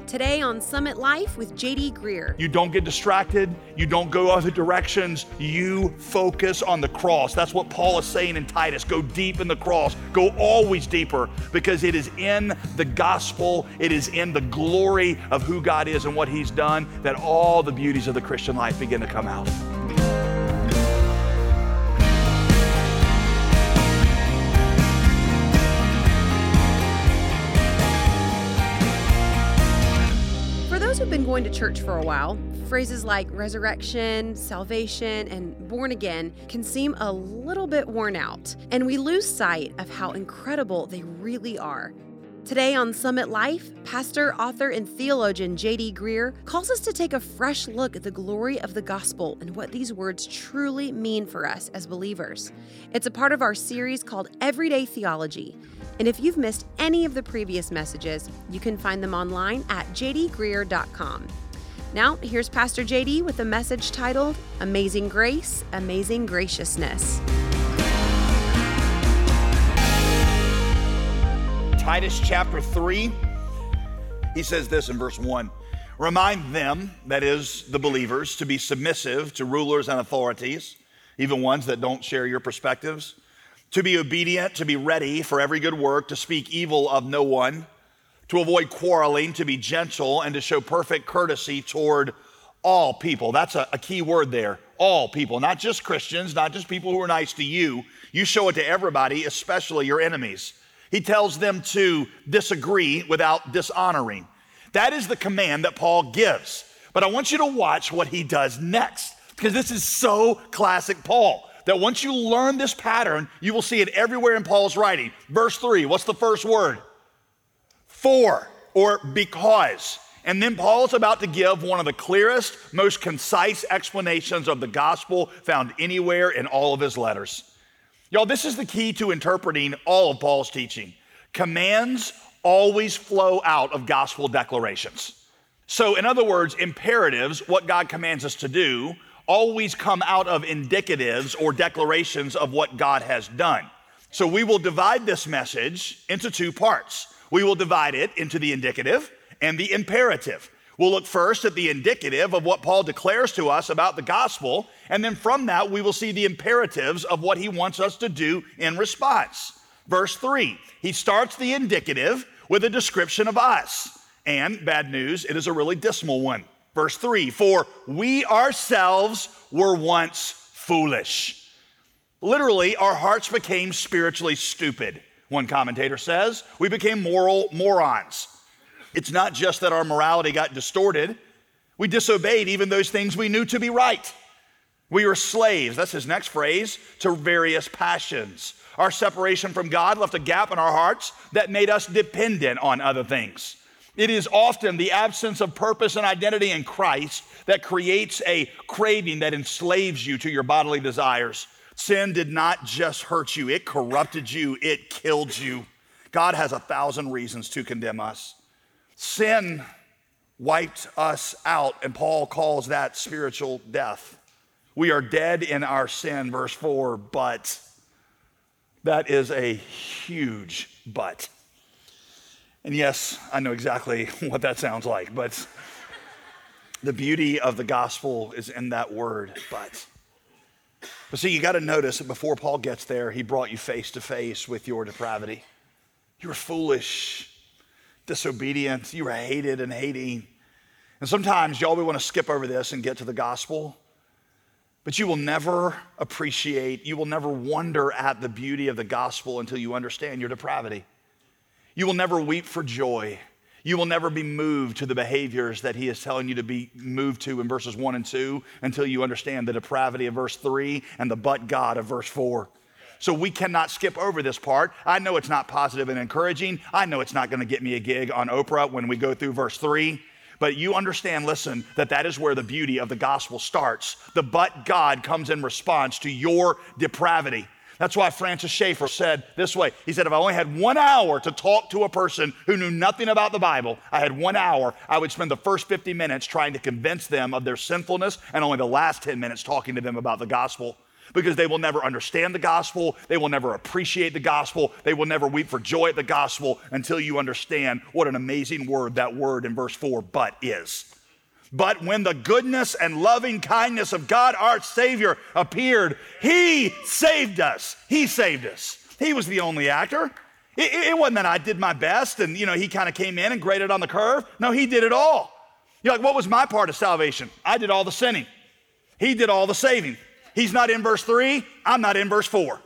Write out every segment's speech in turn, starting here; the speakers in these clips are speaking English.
Today on Summit Life with J.D. Greear. You don't get distracted. You don't go other directions. You focus on the cross. That's what Paul is saying in Titus. Go deep in the cross. Go always deeper, because it is in the gospel, it is in the glory of who God is and what he's done that all the beauties of the Christian life begin to come out. Who've been going to church for a while, phrases like resurrection, salvation, and born again can seem a little bit worn out, and we lose sight of how incredible they really are. Today on Summit Life, pastor, author, and theologian J.D. Greear calls us to take a fresh look at the glory of the gospel and what these words truly mean for us as believers. It's a part of our series called Everyday Theology. And if you've missed any of the previous messages, you can find them online at jdgreear.com. Now, here's Pastor JD with a message titled, Amazing Grace, Amazing Graciousness. Titus chapter 3, he says this in verse 1. Remind them, that is, the believers, to be submissive to rulers and authorities, even ones that don't share your perspectives, to be obedient, to be ready for every good work, to speak evil of no one, to avoid quarreling, to be gentle, and to show perfect courtesy toward all people. That's a key word there, all people, not just Christians, not just people who are nice to you. You show it to everybody, especially your enemies. He tells them to disagree without dishonoring. That is the command that Paul gives. But I want you to watch what he does next, because this is so classic Paul, that once you learn this pattern, you will see it everywhere in Paul's writing. Verse 3, what's the first word? For, or because. And then Paul is about to give one of the clearest, most concise explanations of the gospel found anywhere in all of his letters. Y'all, this is the key to interpreting all of Paul's teaching. Commands always flow out of gospel declarations. So in other words, imperatives, what God commands us to do, always come out of indicatives or declarations of what God has done. So we will divide this message into two parts. We will divide it into the indicative and the imperative. We'll look first at the indicative of what Paul declares to us about the gospel, and then from that we will see the imperatives of what he wants us to do in response. Verse 3, he starts the indicative with a description of us. And bad news, it is a really dismal one. Verse 3, for we ourselves were once foolish. Literally, our hearts became spiritually stupid, one commentator says. We became moral morons. It's not just that our morality got distorted. We disobeyed even those things we knew to be right. We were slaves, that's his next phrase, to various passions. Our separation from God left a gap in our hearts that made us dependent on other things. It is often the absence of purpose and identity in Christ that creates a craving that enslaves you to your bodily desires. Sin did not just hurt you, it corrupted you, it killed you. God has 1,000 reasons to condemn us. Sin wiped us out, and Paul calls that spiritual death. We are dead in our sin, verse 4, but that is a huge but. And yes, I know exactly what that sounds like, but the beauty of the gospel is in that word, but. But see, you got to notice that before Paul gets there, he brought you face to face with your depravity. You were foolish, disobedient, you were hated and hating. And sometimes, y'all, we want to skip over this and get to the gospel, but you will never appreciate, you will never wonder at the beauty of the gospel until you understand your depravity. You will never weep for joy. You will never be moved to the behaviors that he is telling you to be moved to in verses 1 and 2 until you understand the depravity of verse 3 and the but God of verse 4. So we cannot skip over this part. I know it's not positive and encouraging. I know it's not going to get me a gig on Oprah when we go through verse 3. But you understand, listen, that is where the beauty of the gospel starts. The but God comes in response to your depravity. That's why Francis Schaeffer said this way. He said, if I only had 1 hour to talk to a person who knew nothing about the Bible, I had 1 hour, I would spend the first 50 minutes trying to convince them of their sinfulness and only the last 10 minutes talking to them about the gospel. because they will never understand the gospel. They will never appreciate the gospel. They will never weep for joy at the gospel until you understand what an amazing word that word in verse 4, but is. But when the goodness and loving kindness of God, our Savior, appeared, he saved us. He saved us. He was the only actor. It wasn't that I did my best and, he kind of came in and graded on the curve. No, he did it all. You're like, what was my part of salvation? I did all the sinning. He did all the saving. He's not in verse 3. I'm not in verse 4.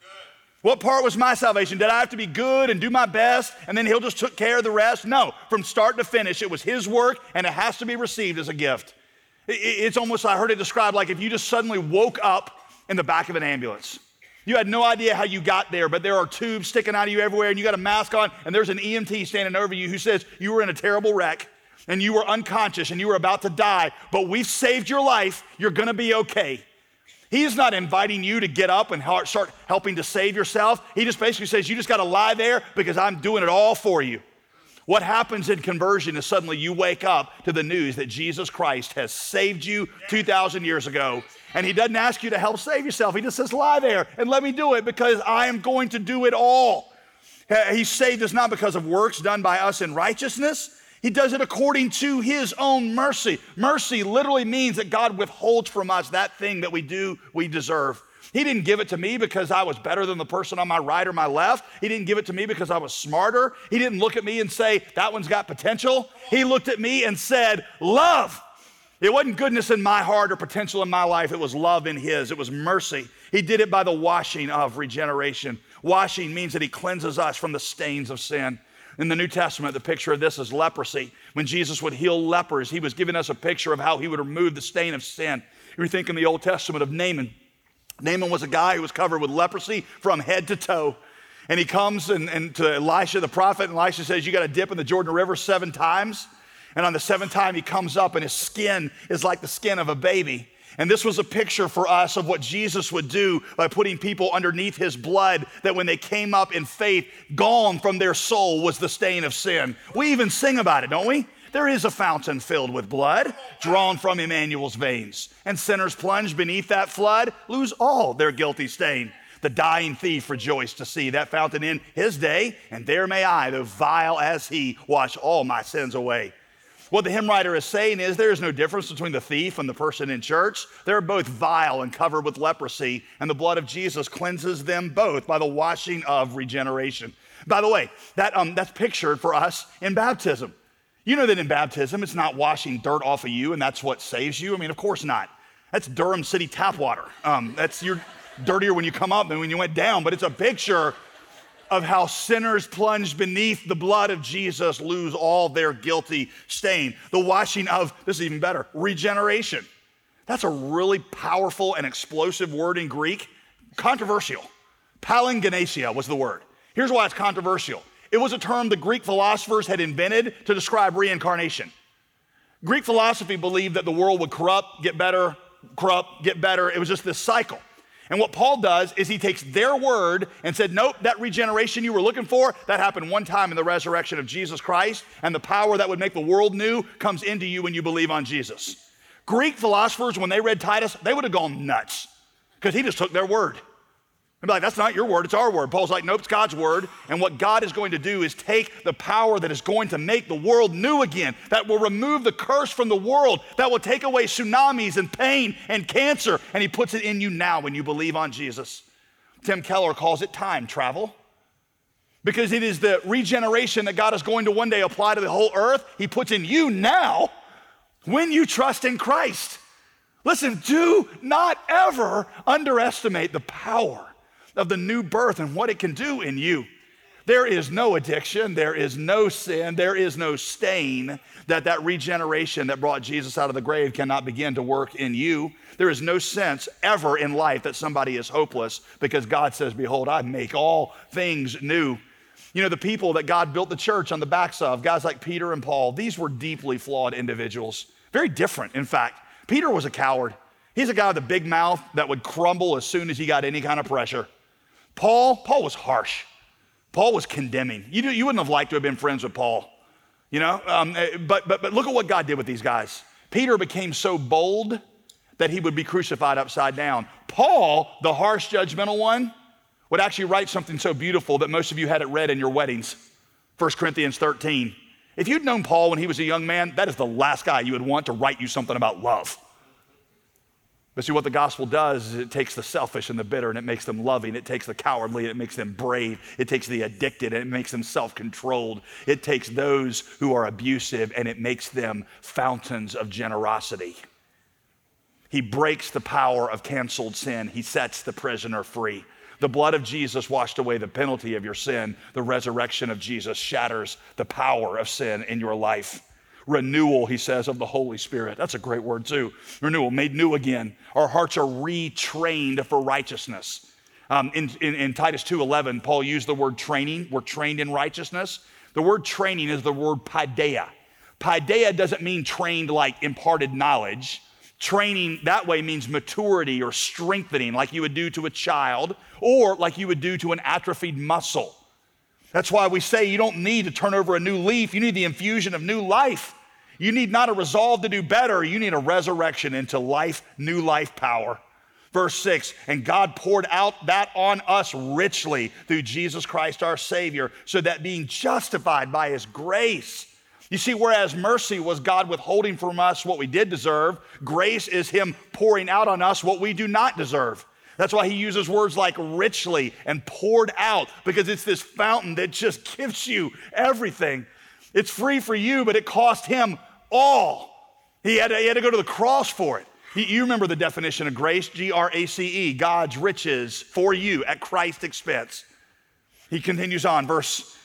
What part was my salvation? Did I have to be good and do my best and then he'll just took care of the rest? No, from start to finish, it was his work and it has to be received as a gift. It's almost, I heard it described like if you just suddenly woke up in the back of an ambulance. You had no idea how you got there, but there are tubes sticking out of you everywhere and you got a mask on and there's an EMT standing over you who says you were in a terrible wreck and you were unconscious and you were about to die, but we've saved your life. You're gonna be okay. He's not inviting you to get up and start helping to save yourself. He just basically says, you just got to lie there because I'm doing it all for you. What happens in conversion is suddenly you wake up to the news that Jesus Christ has saved you 2,000 years ago. And he doesn't ask you to help save yourself. He just says, lie there and let me do it because I am going to do it all. He saved us not because of works done by us in righteousness. He does it according to his own mercy. Mercy literally means that God withholds from us that thing that we deserve. He didn't give it to me because I was better than the person on my right or my left. He didn't give it to me because I was smarter. He didn't look at me and say, that one's got potential. He looked at me and said, love. It wasn't goodness in my heart or potential in my life. It was love in his. It was mercy. He did it by the washing of regeneration. Washing means that he cleanses us from the stains of sin. In the New Testament, the picture of this is leprosy. When Jesus would heal lepers, he was giving us a picture of how he would remove the stain of sin. You think in the Old Testament of Naaman. Naaman was a guy who was covered with leprosy from head to toe. And he comes and to Elisha the prophet, and Elisha says, you got to dip in the Jordan River 7 times. And on the 7th time, he comes up and his skin is like the skin of a baby. And this was a picture for us of what Jesus would do by putting people underneath his blood, that when they came up in faith, gone from their soul was the stain of sin. We even sing about it, don't we? There is a fountain filled with blood, drawn from Emmanuel's veins. And sinners plunged beneath that flood lose all their guilty stain. The dying thief rejoiced to see that fountain in his day, and there may I, though vile as he, wash all my sins away. What the hymn writer is saying is there is no difference between the thief and the person in church. They're both vile and covered with leprosy, and the blood of Jesus cleanses them both by the washing of regeneration. By the way, that's pictured for us in baptism. You know that in baptism, it's not washing dirt off of you, and that's what saves you. I mean, of course not. That's Durham City tap water. You're dirtier when you come up than when you went down, but it's a picture of how sinners plunged beneath the blood of Jesus lose all their guilty stain. The washing of, this is even better, regeneration. That's a really powerful and explosive word in Greek. Controversial. Palingenesia was the word. Here's why it's controversial. It was a term the Greek philosophers had invented to describe reincarnation. Greek philosophy believed that the world would corrupt, get better, corrupt, get better. It was just this cycle. And what Paul does is he takes their word and said, nope, that regeneration you were looking for, that happened one time in the resurrection of Jesus Christ, and the power that would make the world new comes into you when you believe on Jesus. Greek philosophers, when they read Titus, they would have gone nuts because he just took their word. They'd be like, that's not your word, it's our word. Paul's like, nope, it's God's word. And what God is going to do is take the power that is going to make the world new again, that will remove the curse from the world, that will take away tsunamis and pain and cancer, and he puts it in you now when you believe on Jesus. Tim Keller calls it time travel because it is the regeneration that God is going to one day apply to the whole earth. He puts in you now when you trust in Christ. Listen, do not ever underestimate the power of the new birth and what it can do in you. There is no addiction, there is no sin, there is no stain that regeneration that brought Jesus out of the grave cannot begin to work in you. There is no sense ever in life that somebody is hopeless because God says, behold, I make all things new. You know, the people that God built the church on the backs of, guys like Peter and Paul, these were deeply flawed individuals. Very different, in fact. Peter was a coward. He's a guy with a big mouth that would crumble as soon as he got any kind of pressure. Paul was harsh. Paul was condemning. You wouldn't have liked to have been friends with Paul, you know? But look at what God did with these guys. Peter became so bold that he would be crucified upside down. Paul, the harsh, judgmental one, would actually write something so beautiful that most of you had it read in your weddings. 1 Corinthians 13. If you'd known Paul when he was a young man, that is the last guy you would want to write you something about love. But see, what the gospel does is it takes the selfish and the bitter and it makes them loving. It takes the cowardly and it makes them brave. It takes the addicted and it makes them self-controlled. It takes those who are abusive and it makes them fountains of generosity. He breaks the power of canceled sin. He sets the prisoner free. The blood of Jesus washed away the penalty of your sin. The resurrection of Jesus shatters the power of sin in your life. Renewal, he says, of the Holy Spirit. That's a great word too. Renewal, made new again. Our hearts are retrained for righteousness. In Titus 2:11, Paul used the word training. We're trained in righteousness. The word training is the word paideia. Paideia doesn't mean trained like imparted knowledge. Training that way means maturity or strengthening, like you would do to a child or like you would do to an atrophied muscle. That's why we say you don't need to turn over a new leaf. You need the infusion of new life. You need not a resolve to do better. You need a resurrection into life, new life power. Verse 6, and God poured out that on us richly through Jesus Christ our Savior, so that being justified by his grace. You see, whereas mercy was God withholding from us what we did deserve, grace is him pouring out on us what we do not deserve. That's why he uses words like richly and poured out, because it's this fountain that just gives you everything. It's free for you, but it cost him all. He had to go to the cross for it. You remember the definition of grace, G-R-A-C-E, God's riches for you at Christ's expense. He continues on, verse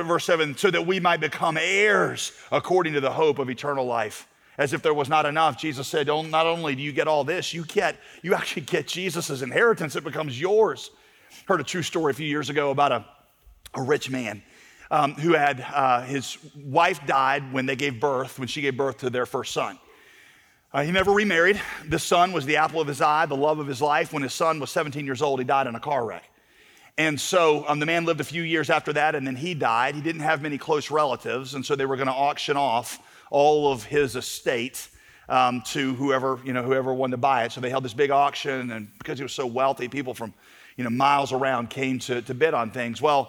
7, so that we might become heirs according to the hope of eternal life. As if there was not enough, Jesus said, not only do you get all this, you actually get Jesus' inheritance. It becomes yours. Heard a true story a few years ago about a rich man who had his wife died when she gave birth to their first son. He never remarried. The son was the apple of his eye, the love of his life. When his son was 17 years old, he died in a car wreck. And so the man lived a few years after that, and then he died. He didn't have many close relatives, and so they were going to auction off all of his estate to whoever wanted to buy it. So they held this big auction, and because he was so wealthy, people from miles around came to bid on things. Well,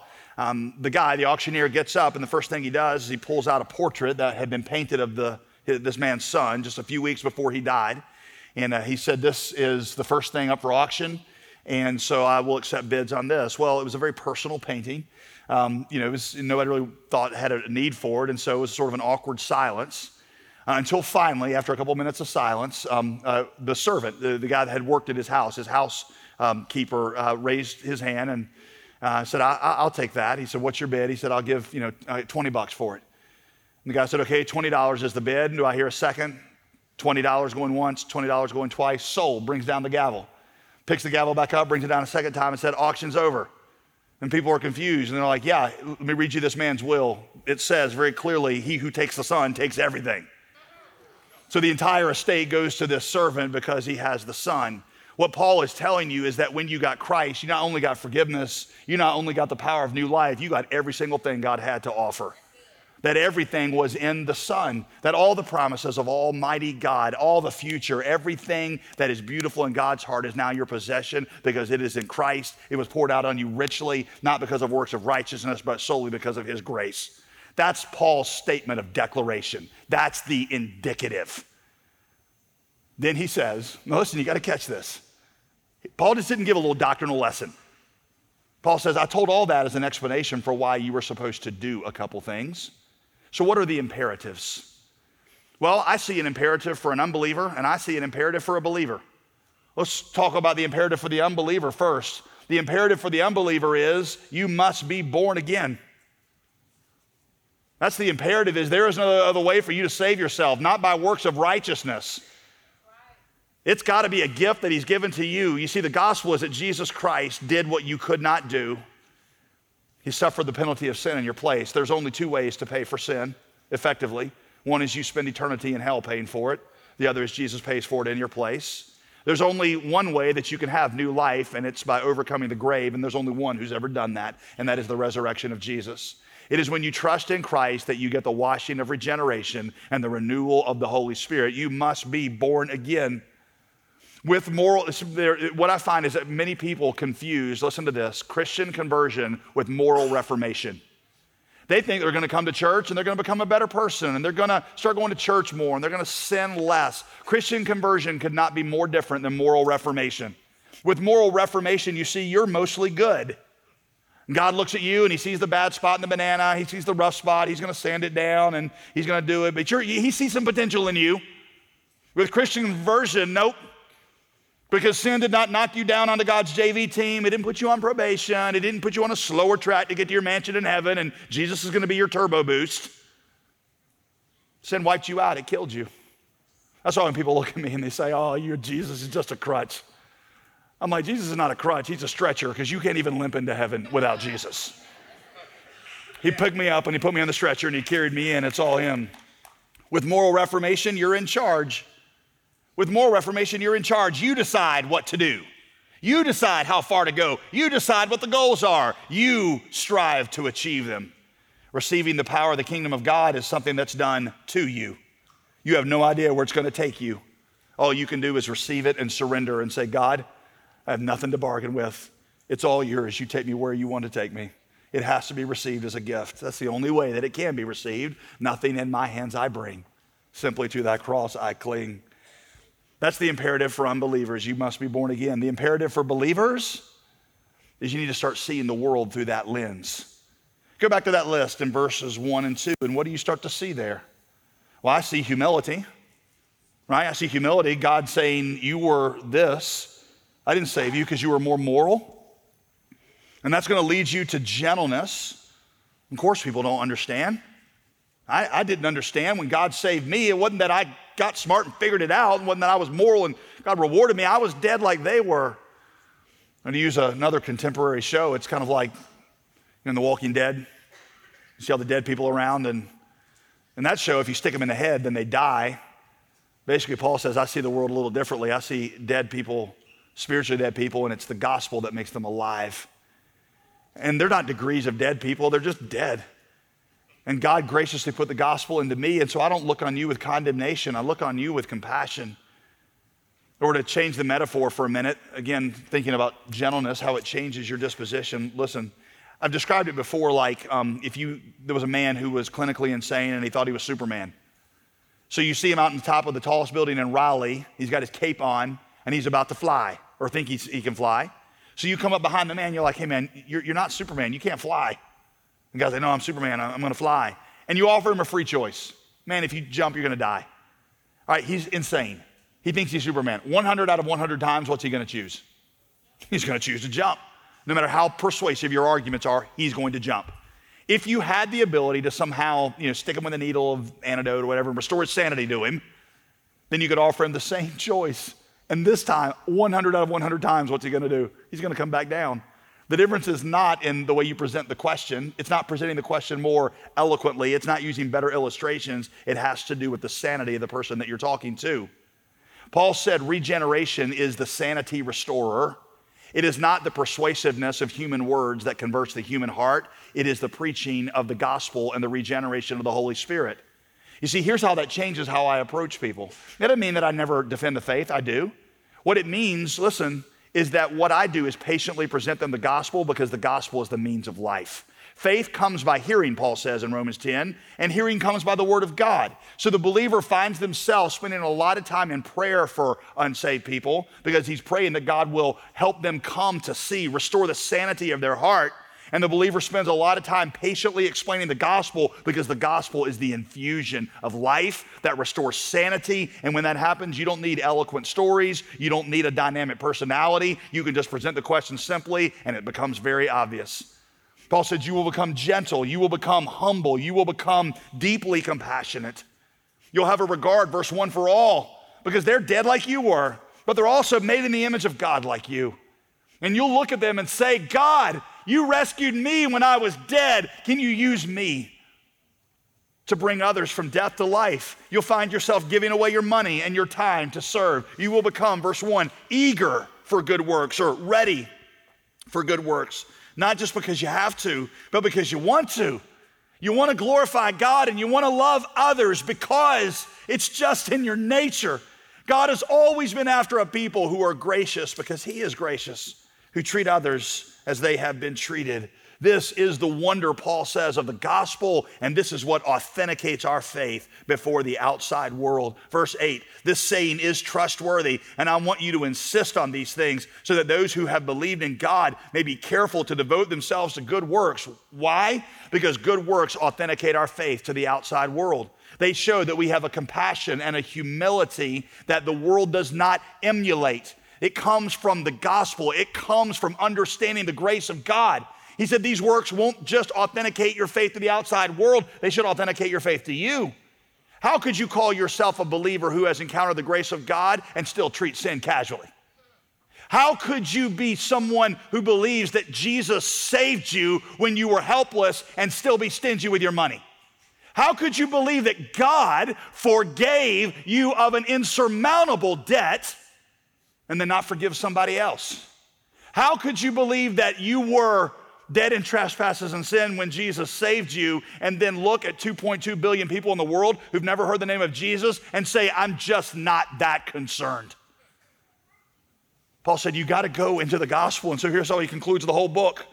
the auctioneer gets up, and the first thing he does is he pulls out a portrait that had been painted of this man's son just a few weeks before he died. And he said, this is the first thing up for auction, and so I will accept bids on this. Well, it was a very personal painting. Nobody really thought had a need for it, and so it was sort of an awkward silence until finally, after a couple of minutes of silence, the servant, the guy that had worked at his housekeeper, raised his hand and said, I'll take that. He said, what's your bid? He said, I'll give $20 for it. And the guy said, okay, $20 is the bid. Do I hear a second? $20 going once, $20 going twice. Sold. Brings down the gavel. Picks the gavel back up, brings it down a second time and said, auction's over. And people are confused, and they're like, yeah, let me read you this man's will. It says very clearly, he who takes the son takes everything. So the entire estate goes to this servant because he has the son. What Paul is telling you is that when you got Christ, you not only got forgiveness, you not only got the power of new life, you got every single thing God had to offer. That everything was in the Son, that all the promises of Almighty God, all the future, everything that is beautiful in God's heart is now your possession because it is in Christ. It was poured out on you richly, not because of works of righteousness, but solely because of his grace. That's Paul's statement of declaration. That's the indicative. Then he says, now listen, you got to catch this. Paul just didn't give a little doctrinal lesson. Paul says, I told all that as an explanation for why you were supposed to do a couple things. So what are the imperatives? Well, I see an imperative for an unbeliever, and I see an imperative for a believer. Let's talk about the imperative for the unbeliever first. The imperative for the unbeliever is you must be born again. That's the imperative, is there is no other way for you to save yourself, not by works of righteousness. It's got to be a gift that he's given to you. You see, the gospel is that Jesus Christ did what you could not do. He suffered the penalty of sin in your place. There's only two ways to pay for sin effectively. One is you spend eternity in hell paying for it. The other is Jesus pays for it in your place. There's only one way that you can have new life, and it's by overcoming the grave, and there's only one who's ever done that, and that is the resurrection of Jesus. It is when you trust in Christ that you get the washing of regeneration and the renewal of the Holy Spirit. You must be born again. With moral, what I find is that many people confuse, listen to this, Christian conversion with moral reformation. They think they're going to come to church and they're going to become a better person and they're going to start going to church more and they're going to sin less. Christian conversion could not be more different than moral reformation. With moral reformation, you see you're mostly good. God looks at you and he sees the bad spot in the banana, he sees the rough spot, he's going to sand it down and he's going to do it, but he sees some potential in you. With Christian conversion, nope. Because sin did not knock you down onto God's JV team. It didn't put you on probation. It didn't put you on a slower track to get to your mansion in heaven and Jesus is going to be your turbo boost. Sin wiped you out. It killed you. That's why when people look at me and they say, oh, Jesus is just a crutch. I'm like, Jesus is not a crutch. He's a stretcher because you can't even limp into heaven without Jesus. He picked me up and he put me on the stretcher and he carried me in. It's all him. With moral reformation, you're in charge. With moral reformation, you're in charge. You decide what to do. You decide how far to go. You decide what the goals are. You strive to achieve them. Receiving the power of the kingdom of God is something that's done to you. You have no idea where it's going to take you. All you can do is receive it and surrender and say, God, I have nothing to bargain with. It's all yours. You take me where you want to take me. It has to be received as a gift. That's the only way that it can be received. Nothing in my hands I bring. Simply to that cross I cling. That's the imperative for unbelievers. You must be born again. The imperative for believers is you need to start seeing the world through that lens. Go back to that list in verses 1 and 2, and what do you start to see there? Well, I see humility, right? I see humility. God saying, you were this. I didn't save you because you were more moral. And that's going to lead you to gentleness. Of course, people don't understand. I didn't understand when God saved me. It wasn't that I got smart and figured it out. It wasn't that I was moral and God rewarded me. I was dead like they were. And to use another contemporary show, it's kind of like in The Walking Dead. You see all the dead people around. And in that show, if you stick them in the head, then they die. Basically, Paul says, I see the world a little differently. I see dead people, spiritually dead people, and it's the gospel that makes them alive. And they're not degrees of dead people. They're just dead. And God graciously put the gospel into me, and so I don't look on you with condemnation. I look on you with compassion. Or to change the metaphor for a minute, again, thinking about gentleness, how it changes your disposition. Listen, I've described it before like there was a man who was clinically insane and he thought he was Superman. So you see him out on the top of the tallest building in Raleigh. He's got his cape on, and he's about to fly, or think he can fly. So you come up behind the man, you're like, hey man, you're not Superman, you can't fly. And God's like, no, I'm Superman, I'm going to fly. And you offer him a free choice. Man, if you jump, you're going to die. All right, he's insane. He thinks he's Superman. 100 out of 100 times, what's he going to choose? He's going to choose to jump. No matter how persuasive your arguments are, he's going to jump. If you had the ability to somehow, stick him with a needle of antidote or whatever and restore his sanity to him, then you could offer him the same choice. And this time, 100 out of 100 times, what's he going to do? He's going to come back down. The difference is not in the way you present the question. It's not presenting the question more eloquently. It's not using better illustrations. It has to do with the sanity of the person that you're talking to. Paul said regeneration is the sanity restorer. It is not the persuasiveness of human words that converts the human heart. It is the preaching of the gospel and the regeneration of the Holy Spirit. You see, here's how that changes how I approach people. That doesn't mean that I never defend the faith. I do. What it means, listen, is that what I do is patiently present them the gospel because the gospel is the means of life. Faith comes by hearing, Paul says in Romans 10, and hearing comes by the word of God. So the believer finds themselves spending a lot of time in prayer for unsaved people because he's praying that God will help them come to see, restore the sanity of their heart. And the believer spends a lot of time patiently explaining the gospel because the gospel is the infusion of life that restores sanity. And when that happens, you don't need eloquent stories. You don't need a dynamic personality. You can just present the question simply and it becomes very obvious. Paul said, you will become gentle. You will become humble. You will become deeply compassionate. You'll have a regard, verse 1, for all because they're dead like you were, but they're also made in the image of God like you. And you'll look at them and say, God, you rescued me when I was dead. Can you use me to bring others from death to life? You'll find yourself giving away your money and your time to serve. You will become, verse 1, eager for good works or ready for good works. Not just because you have to, but because you want to. You want to glorify God and you want to love others because it's just in your nature. God has always been after a people who are gracious because he is gracious, who treat others as they have been treated. This is the wonder, Paul says, of the gospel, and this is what authenticates our faith before the outside world. Verse 8, this saying is trustworthy, and I want you to insist on these things so that those who have believed in God may be careful to devote themselves to good works. Why? Because good works authenticate our faith to the outside world. They show that we have a compassion and a humility that the world does not emulate. It comes from the gospel. It comes from understanding the grace of God. He said these works won't just authenticate your faith to the outside world, they should authenticate your faith to you. How could you call yourself a believer who has encountered the grace of God and still treat sin casually? How could you be someone who believes that Jesus saved you when you were helpless and still be stingy with your money? How could you believe that God forgave you of an insurmountable debt and then not forgive somebody else? How could you believe that you were dead in trespasses and sin when Jesus saved you, and then look at 2.2 billion people in the world who've never heard the name of Jesus and say, I'm just not that concerned? Paul said, you got to go into the gospel. And so here's how he concludes the whole book.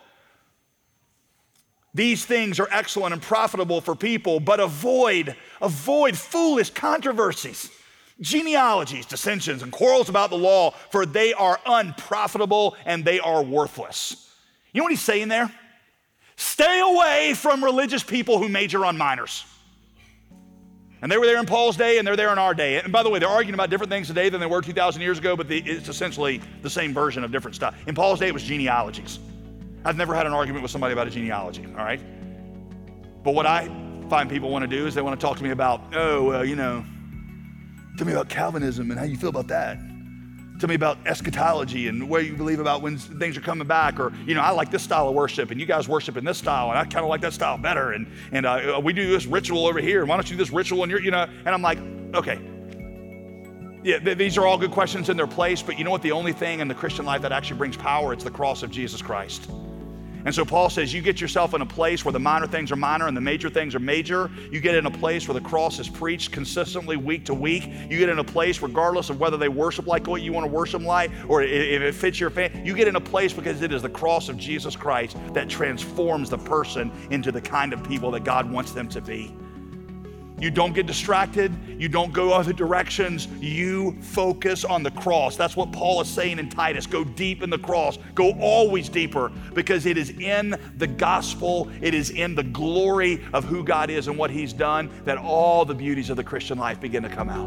These things are excellent and profitable for people, but avoid foolish controversies, genealogies, dissensions, and quarrels about the law, for they are unprofitable and they are worthless. You know what he's saying there? Stay away from religious people who major on minors. And they were there in Paul's day, and they're there in our day. And by the way, they're arguing about different things today than they were 2,000 years ago, but it's essentially the same version of different stuff. In Paul's day, it was genealogies. I've never had an argument with somebody about a genealogy, all right? But what I find people want to do is they want to talk to me about, tell me about Calvinism and how you feel about that. Tell me about eschatology and what you believe about when things are coming back, or, I like this style of worship and you guys worship in this style and I kind of like that style better, and we do this ritual over here and why don't you do this ritual and and I'm like, okay. Yeah, these are all good questions in their place, but you know what the only thing in the Christian life that actually brings power? It's the cross of Jesus Christ. And so Paul says you get yourself in a place where the minor things are minor and the major things are major. You get in a place where the cross is preached consistently week to week. You get in a place regardless of whether they worship like what you want to worship like or if it fits your family. You get in a place because it is the cross of Jesus Christ that transforms the person into the kind of people that God wants them to be. You don't get distracted. You don't go other directions. You focus on the cross. That's what Paul is saying in Titus. Go deep in the cross. Go always deeper, because it is in the gospel, it is in the glory of who God is and what he's done that all the beauties of the Christian life begin to come out.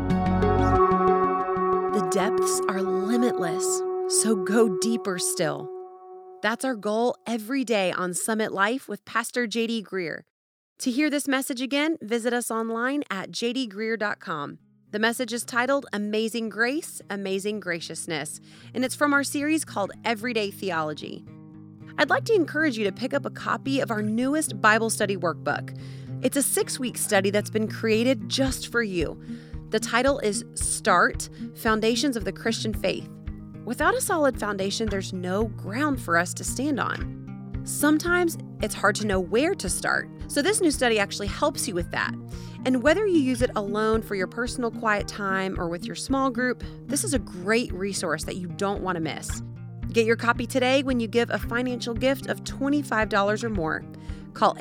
The depths are limitless, so go deeper still. That's our goal every day on Summit Life with Pastor J.D. Greear. To hear this message again, visit us online at jdgreear.com. The message is titled Amazing Grace, Amazing Graciousness, and it's from our series called Everyday Theology. I'd like to encourage you to pick up a copy of our newest Bible study workbook. It's a 6-week study that's been created just for you. The title is Start, Foundations of the Christian Faith. Without a solid foundation, there's no ground for us to stand on. Sometimes it's hard to know where to start, so this new study actually helps you with that. And whether you use it alone for your personal quiet time or with your small group, this is a great resource that you don't want to miss. Get your copy today when you give a financial gift of $25 or more. Call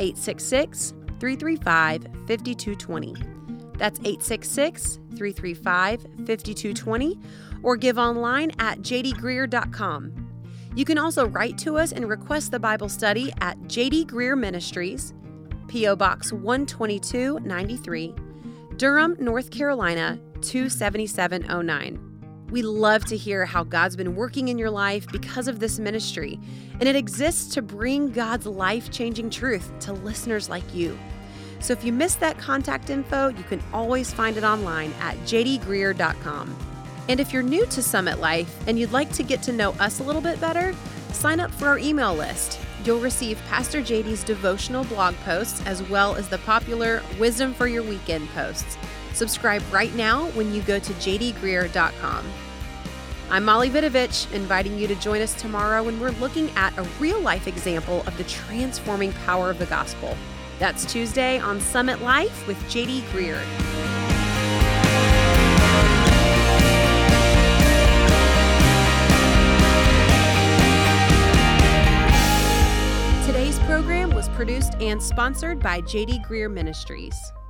866-335-5220. That's 866-335-5220, or give online at jdgreear.com. You can also write to us and request the Bible study at J.D. Greear Ministries, P.O. Box 12293, Durham, North Carolina 27709. We love to hear how God's been working in your life because of this ministry, and it exists to bring God's life-changing truth to listeners like you. So if you missed that contact info, you can always find it online at jdgreear.com. And if you're new to Summit Life and you'd like to get to know us a little bit better, sign up for our email list. You'll receive Pastor JD's devotional blog posts as well as the popular Wisdom for Your Weekend posts. Subscribe right now when you go to jdgreear.com. I'm Molly Vidovich, inviting you to join us tomorrow when we're looking at a real-life example of the transforming power of the gospel. That's Tuesday on Summit Life with J.D. Greear. sponsored by J.D. Greer Ministries.